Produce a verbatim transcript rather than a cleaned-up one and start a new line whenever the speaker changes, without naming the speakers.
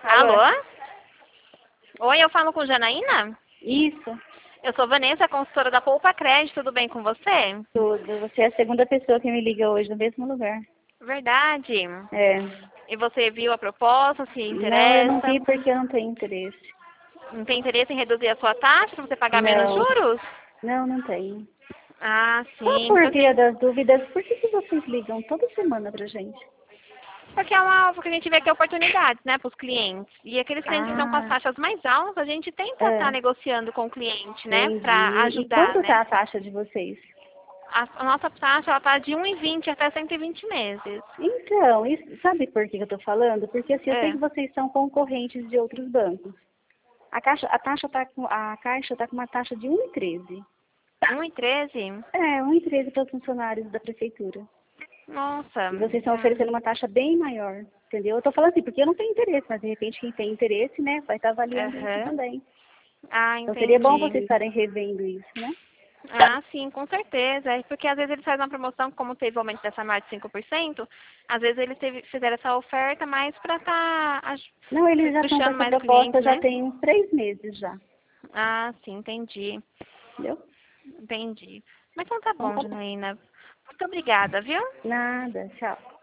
Alô?
Alô?
Oi, eu falo com Janaína?
Isso,
Eu sou Vanessa, consultora da Poupa Crédito, tudo bem com você?
tudo. Você é a segunda pessoa que me liga hoje no mesmo lugar.
Verdade.
É.
E você viu a proposta, se
Não, eu não
interessa?
vi porque eu não tenho interesse.
Não tem interesse em reduzir a sua taxa para você pagar menos
Não,
juros?
não, não tenho.
Ah,
Só
sim.
por
Porque,
via das dúvidas, por que, que vocês ligam toda semana pra gente?
porque é uma, porque a gente vê aqui oportunidades, né, para os clientes. E aqueles clientes que estão com as
Ah,
taxas mais altas, a gente tenta estar
é,
negociando com o cliente, né, para
entendi. E
ajudar,
quanto tá
né?
a taxa de vocês?
A, a nossa taxa, ela tá de um e vinte até cento e vinte meses.
Então, isso- sabe por que que eu tô falando? Porque assim, eu sei
É.
que vocês são concorrentes de outros bancos. A, caixa, a, taxa tá com, a Caixa está com uma taxa de um vírgula treze.
um e treze?
É, um vírgula treze para os funcionários da prefeitura.
Nossa.
E vocês estão
Hum.
oferecendo uma taxa bem maior, entendeu? Eu tô falando assim, porque eu não tenho interesse, mas de repente quem tem interesse, né, vai estar avaliando isso
Aham.
também.
Ah,
Então seria bom vocês
entendi.
estarem revendo isso, né?
Ah, sim, com certeza. É porque às vezes eles fazem uma promoção, como teve o aumento dessa margem de cinco por cento, às vezes eles teve, fizeram essa oferta mais para estar
Não, eles já estão com
puxando
essa
mais
proposta
clientes,
já
né?
tem uns três meses já,
Ah, sim, entendi.
entendeu?
Entendi. Mas então tá
Então
bom,
tá bom.
Janaína. Muito obrigada, viu?
Nada, tchau.